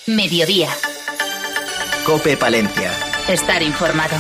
Mediodía. COPE Palencia. Estar informado.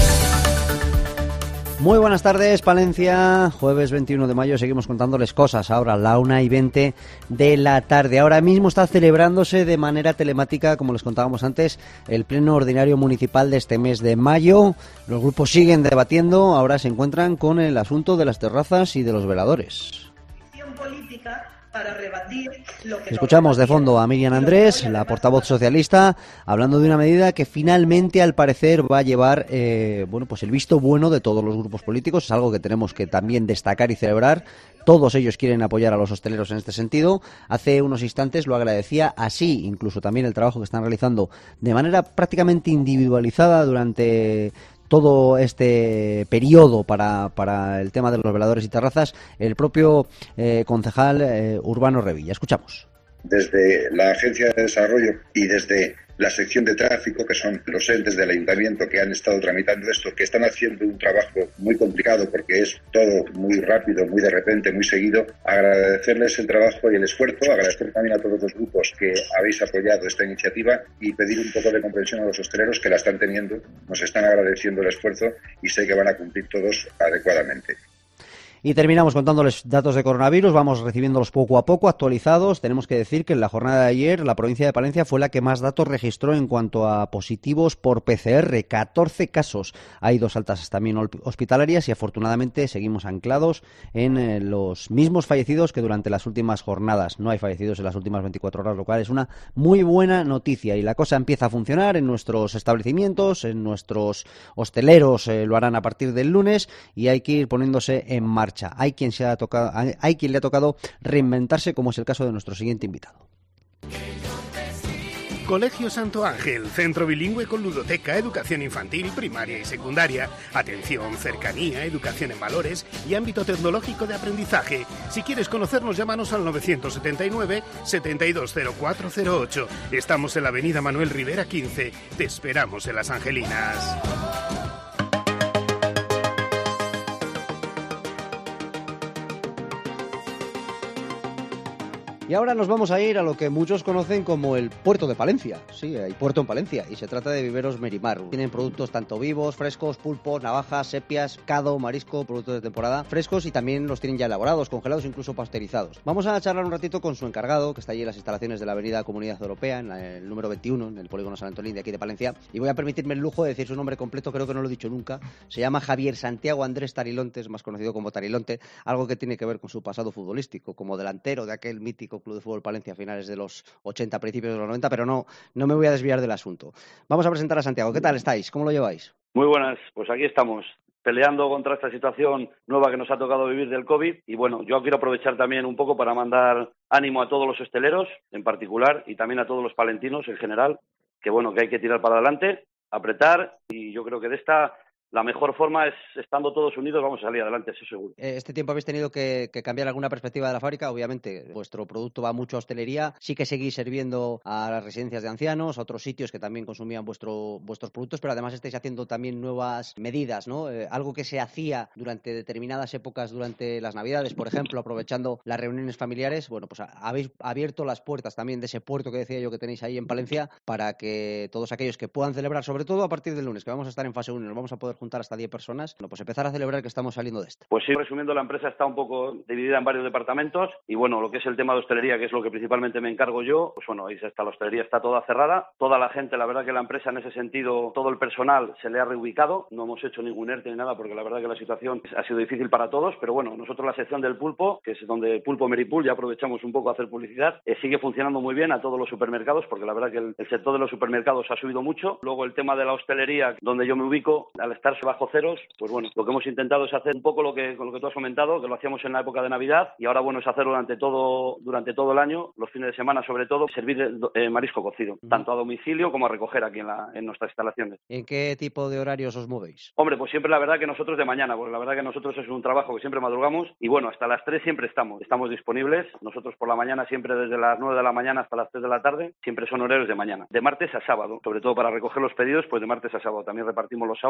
Muy buenas tardes, Palencia. Jueves 21 de mayo seguimos contándoles cosas. Ahora, la 1:20 de la tarde. Ahora mismo está celebrándose de manera telemática, como les contábamos antes, el pleno ordinario municipal de este mes de mayo. Los grupos siguen debatiendo. Ahora se encuentran con el asunto de las terrazas y de los veladores. Para rebatir lo que escuchamos de fondo a Miriam Andrés, la portavoz socialista, hablando de una medida que finalmente, al parecer, va a llevar pues el visto bueno de todos los grupos políticos. Es algo que tenemos que también destacar y celebrar. Todos ellos quieren apoyar a los hosteleros en este sentido. Hace unos instantes lo agradecía así, incluso también el trabajo que están realizando de manera prácticamente individualizada durante todo este periodo para el tema de los veladores y terrazas, el propio concejal Urbano Revilla. Escuchamos. Desde la Agencia de Desarrollo y desde la sección de tráfico, que son los entes del ayuntamiento que han estado tramitando esto, que están haciendo un trabajo muy complicado porque es todo muy rápido, muy de repente, muy seguido, agradecerles el trabajo y el esfuerzo, agradecer también a todos los grupos que habéis apoyado esta iniciativa y pedir un poco de comprensión a los hosteleros que la están teniendo, nos están agradeciendo el esfuerzo y sé que van a cumplir todos adecuadamente. Y terminamos contándoles datos de coronavirus, vamos recibiéndolos poco a poco, actualizados. Tenemos que decir que en la jornada de ayer la provincia de Palencia fue la que más datos registró en cuanto a positivos por PCR, 14 casos. Hay 2 altas también hospitalarias y afortunadamente seguimos anclados en los mismos fallecidos que durante las últimas jornadas. No hay fallecidos en las últimas 24 horas, lo cual es una muy buena noticia. Y la cosa empieza a funcionar en nuestros establecimientos, en nuestros hosteleros lo harán a partir del lunes y hay que ir poniéndose en marcha. Hay quien le ha tocado reinventarse, como es el caso de nuestro siguiente invitado. Colegio Santo Ángel, centro bilingüe con ludoteca, educación infantil, primaria y secundaria, atención, cercanía, educación en valores y ámbito tecnológico de aprendizaje. Si quieres conocernos, llámanos al 979 720408. Estamos en la avenida Manuel Rivera 15. Te esperamos en Las Angelinas. Y ahora nos vamos a ir a lo que muchos conocen como el puerto de Palencia. Sí, hay puerto en Palencia y se trata de Viveros Merimar. Tienen productos tanto vivos, frescos, pulpos, navajas, sepias, cado, marisco, productos de temporada, frescos y también los tienen ya elaborados, congelados, incluso pasteurizados. Vamos a charlar un ratito con su encargado, que está allí en las instalaciones de la Avenida Comunidad Europea, en el número 21, en el polígono San Antolín de aquí de Palencia. Y voy a permitirme el lujo de decir su nombre completo, creo que no lo he dicho nunca. Se llama Javier Santiago Andrés Tarilontes, más conocido como Tarilonte, algo que tiene que ver con su pasado futbolístico, como delantero de aquel mítico Club de Fútbol Palencia a finales de los 80, principios de los 90, pero no me voy a desviar del asunto. Vamos a presentar a Santiago. ¿Qué tal estáis? ¿Cómo lo lleváis? Muy buenas, pues aquí estamos, peleando contra esta situación nueva que nos ha tocado vivir del COVID. Y bueno, yo quiero aprovechar también un poco para mandar ánimo a todos los hosteleros en particular y también a todos los palentinos en general, que bueno, que hay que tirar para adelante, apretar, y yo creo que de esta la mejor forma es, estando todos unidos, vamos a salir adelante, eso seguro. Este tiempo habéis tenido que cambiar alguna perspectiva de la fábrica. Obviamente, vuestro producto va mucho a hostelería. Sí que seguís sirviendo a las residencias de ancianos, a otros sitios que también consumían vuestros productos, pero además estáis haciendo también nuevas medidas, ¿no? Algo que se hacía durante determinadas épocas, durante las Navidades, por ejemplo, aprovechando las reuniones familiares. Bueno, pues habéis abierto las puertas también de ese puerto que decía yo que tenéis ahí en Palencia para que todos aquellos que puedan celebrar, sobre todo a partir del lunes, que vamos a estar en fase 1, nos vamos a poder juntar hasta 10 personas, bueno, pues empezar a celebrar que estamos saliendo de esto. Pues sí, resumiendo, la empresa está un poco dividida en varios departamentos y bueno, lo que es el tema de hostelería, que es lo que principalmente me encargo yo, pues bueno, ahí está, la hostelería está toda cerrada, toda la gente, la verdad que la empresa en ese sentido, todo el personal se le ha reubicado, no hemos hecho ningún ERTE ni nada porque la verdad que la situación ha sido difícil para todos, pero bueno, nosotros la sección del pulpo, que es donde Pulpo Meripul, ya aprovechamos un poco a hacer publicidad, sigue funcionando muy bien a todos los supermercados, porque la verdad que el sector de los supermercados ha subido mucho. Luego el tema de la hostelería, donde yo me ubico, al estar bajo ceros, pues bueno, lo que hemos intentado es hacer un poco con lo que tú has comentado, que lo hacíamos en la época de Navidad, y ahora bueno es hacerlo durante todo el año, los fines de semana sobre todo, servir marisco cocido, tanto a domicilio como a recoger aquí en nuestras instalaciones. ¿En qué tipo de horarios os movéis? Hombre, pues siempre la verdad que nosotros de mañana, porque la verdad que nosotros es un trabajo que siempre madrugamos, y bueno, hasta las 3 siempre estamos disponibles. Nosotros por la mañana siempre desde las 9 de la mañana hasta las 3 de la tarde, siempre son horarios de mañana, de martes a sábado, sobre todo para recoger los pedidos, pues de martes a sábado. También repartimos los sábados. Hemos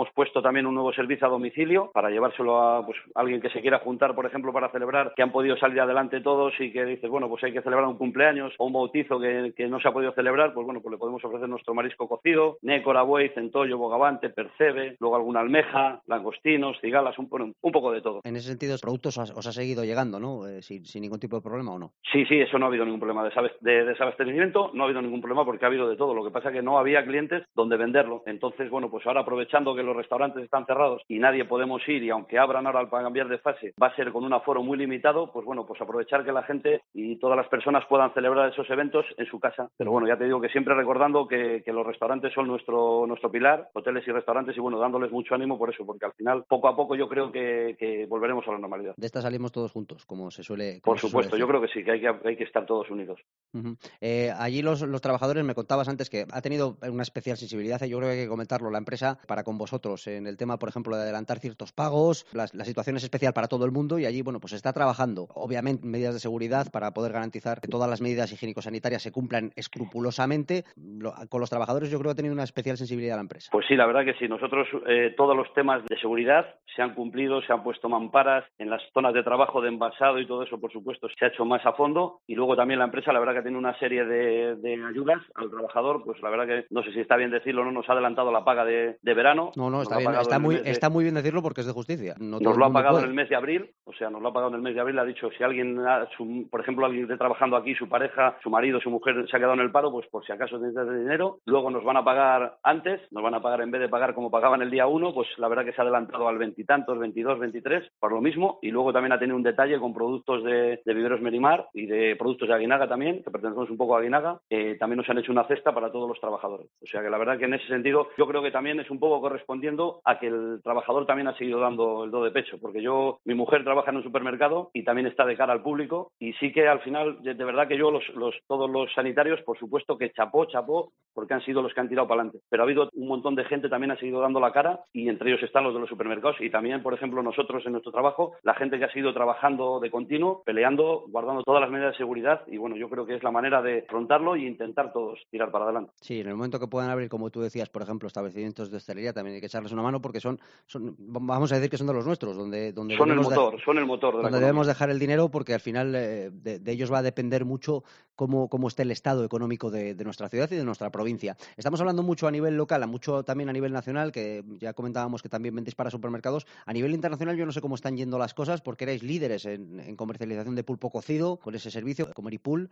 puesto también un nuevo servicio a domicilio para llevárselo a pues alguien que se quiera juntar, por ejemplo, para celebrar, que han podido salir adelante todos y que dices, bueno, pues hay que celebrar un cumpleaños o un bautizo que no se ha podido celebrar, pues bueno, pues le podemos ofrecer nuestro marisco cocido, nécora, buey, centollo, bogavante, percebe, luego alguna almeja, langostinos, cigalas, un poco de todo. En ese sentido, los productos os ha seguido llegando, ¿no? Sin ningún tipo de problema, ¿o no? Sí, eso no ha habido ningún problema. De desabastecimiento no ha habido ningún problema porque ha habido de todo. Lo que pasa es que no había clientes donde venderlo. Entonces, bueno, pues ahora aprovechando que los restaurantes están cerrados y nadie podemos ir, y aunque abran ahora para cambiar de fase, va a ser con un aforo muy limitado, pues bueno, pues aprovechar que la gente y todas las personas puedan celebrar esos eventos en su casa. Pero bueno, ya te digo que siempre recordando que los restaurantes son nuestro pilar, hoteles y restaurantes, y bueno, dándoles mucho ánimo por eso, porque al final, poco a poco, yo creo que volveremos a la normalidad. De esta salimos todos juntos, como se suele Por supuesto, yo creo que sí, que hay que estar todos unidos. Uh-huh. Allí los trabajadores, me contabas antes que ha tenido una especial sensibilidad, y yo creo que hay que comentarlo la empresa para con vosotros en el tema, por ejemplo, de adelantar ciertos pagos. La situación es especial para todo el mundo y allí, bueno, pues se está trabajando, obviamente, medidas de seguridad para poder garantizar que todas las medidas higiénico-sanitarias se cumplan escrupulosamente. Con los trabajadores yo creo que ha tenido una especial sensibilidad la empresa. Pues sí, la verdad que sí. Nosotros todos los temas de seguridad se han cumplido, se han puesto mamparas en las zonas de trabajo, de envasado y todo eso, por supuesto, se ha hecho más a fondo. Y luego también la empresa, la verdad que tiene una serie de ayudas al trabajador, pues la verdad que no sé si está bien decirlo, no nos ha adelantado la paga de verano. No, está bien, está muy bien decirlo porque es de justicia. Nos lo ha pagado en el mes de abril, ha dicho, si alguien, por ejemplo, alguien esté trabajando aquí, su pareja, su marido, su mujer se ha quedado en el paro, pues por si acaso necesitas dinero, luego nos van a pagar antes, nos van a pagar en vez de pagar como pagaban el día 1, pues la verdad que se ha adelantado al 20 y tantos, 22, 23, por lo mismo, y luego también ha tenido un detalle con productos de Viveros Merimar y de productos de Aguinaga también, que pertenecemos un poco a Aguinaga, también nos han hecho una cesta para todos los trabajadores. O sea que la verdad que en ese sentido yo creo que también es un poco correspondiendo a que el trabajador también ha seguido dando el do de pecho, porque mi mujer trabaja en un supermercado y también está de cara al público, y sí que al final, de verdad que yo, todos los sanitarios, por supuesto que chapó, porque han sido los que han tirado para adelante. Pero ha habido un montón de gente también ha seguido dando la cara, y entre ellos están los de los supermercados, y también, por ejemplo, nosotros en nuestro trabajo, la gente que ha seguido trabajando de continuo, peleando, guardando todas las medidas de seguridad, y bueno, yo creo que es la manera de afrontarlo y intentar todos tirar para adelante. Sí, en el momento que puedan abrir, como tú decías, por ejemplo, establecimientos de hostelería, también hay que echarles una mano porque son vamos a decir que son de los nuestros, donde son el motor de la donde debemos dejar el dinero, porque al final de ellos va a depender mucho cómo esté el estado económico de nuestra ciudad y de nuestra provincia. Estamos hablando mucho a nivel local, mucho también a nivel nacional, que ya comentábamos que también vendéis para supermercados. A nivel internacional yo no sé cómo están yendo las cosas, porque erais líderes en comercialización de pulpo cocido con ese servicio, con Meripool.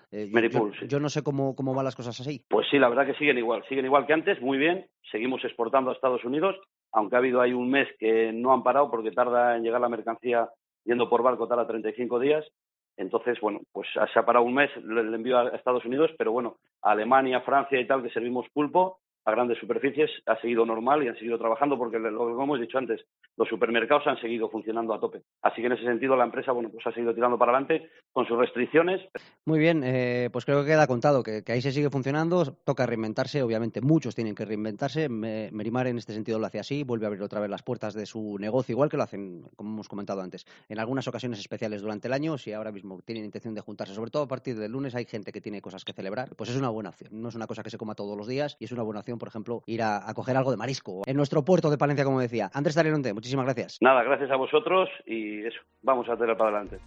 Yo no sé cómo van las cosas así. Pues sí, la verdad que siguen igual que antes, muy bien. Seguimos exportando a Estados Unidos, aunque ha habido ahí un mes que no han parado porque tarda en llegar la mercancía, yendo por barco tarda 35 días. Entonces, bueno, pues se ha parado un mes el envío a Estados Unidos, pero bueno, a Alemania, Francia y tal, que servimos pulpo a grandes superficies, ha seguido normal y han seguido trabajando, porque lo que hemos dicho antes, los supermercados han seguido funcionando a tope. Así que en ese sentido la empresa, bueno, pues ha seguido tirando para adelante con sus restricciones. Muy bien, pues creo que queda contado que ahí se sigue funcionando, toca reinventarse, obviamente muchos tienen que reinventarse. Merimar en este sentido lo hace así, vuelve a abrir otra vez las puertas de su negocio, igual que lo hacen, como hemos comentado antes, en algunas ocasiones especiales durante el año. Si ahora mismo tienen intención de juntarse, sobre todo a partir del lunes, hay gente que tiene cosas que celebrar, pues es una buena opción. No es una cosa que se coma todos los días y es una buena opción, por ejemplo, ir a coger algo de marisco en nuestro puerto de Palencia, como decía. Andrés Talleronte, muchísimas gracias. Nada, gracias a vosotros y eso, vamos a tirar para adelante.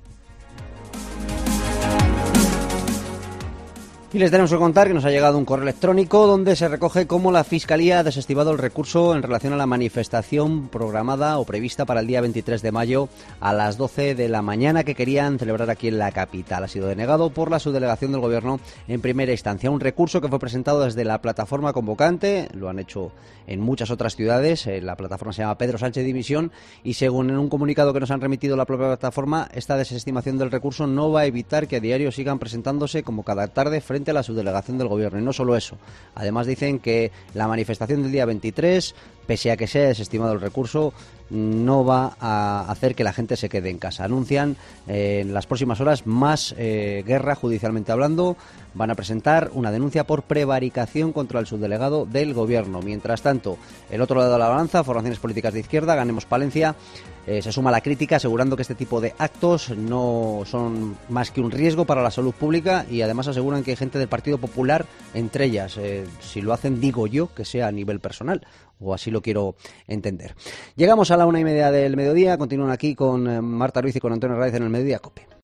Y les tenemos que contar que nos ha llegado un correo electrónico donde se recoge cómo la Fiscalía ha desestimado el recurso en relación a la manifestación programada o prevista para el día 23 de mayo a las 12 de la mañana que querían celebrar aquí en la capital. Ha sido denegado por la subdelegación del Gobierno en primera instancia. Un recurso que fue presentado desde la plataforma convocante, lo han hecho en muchas otras ciudades. La plataforma se llama Pedro Sánchez Dimisión, y según en un comunicado que nos han remitido la propia plataforma, esta desestimación del recurso no va a evitar que a diario sigan presentándose como cada tarde frente a la subdelegación del Gobierno. Y no solo eso, además dicen que la manifestación del día 23, pese a que se haya desestimado el recurso, no va a hacer que la gente se quede en casa. Anuncian en las próximas horas más guerra judicialmente hablando. Van a presentar una denuncia por prevaricación contra el subdelegado del Gobierno. Mientras tanto, el otro lado de la balanza, formaciones políticas de izquierda, Ganemos Palencia, se suma a la crítica asegurando que este tipo de actos no son más que un riesgo para la salud pública, y además aseguran que hay gente del Partido Popular entre ellas. Si lo hacen, digo yo, que sea a nivel personal. o así lo quiero entender. Llegamos a la 1:30 del mediodía, continúan aquí con Marta Ruiz y con Antonio Raiz en el Mediodía COPE.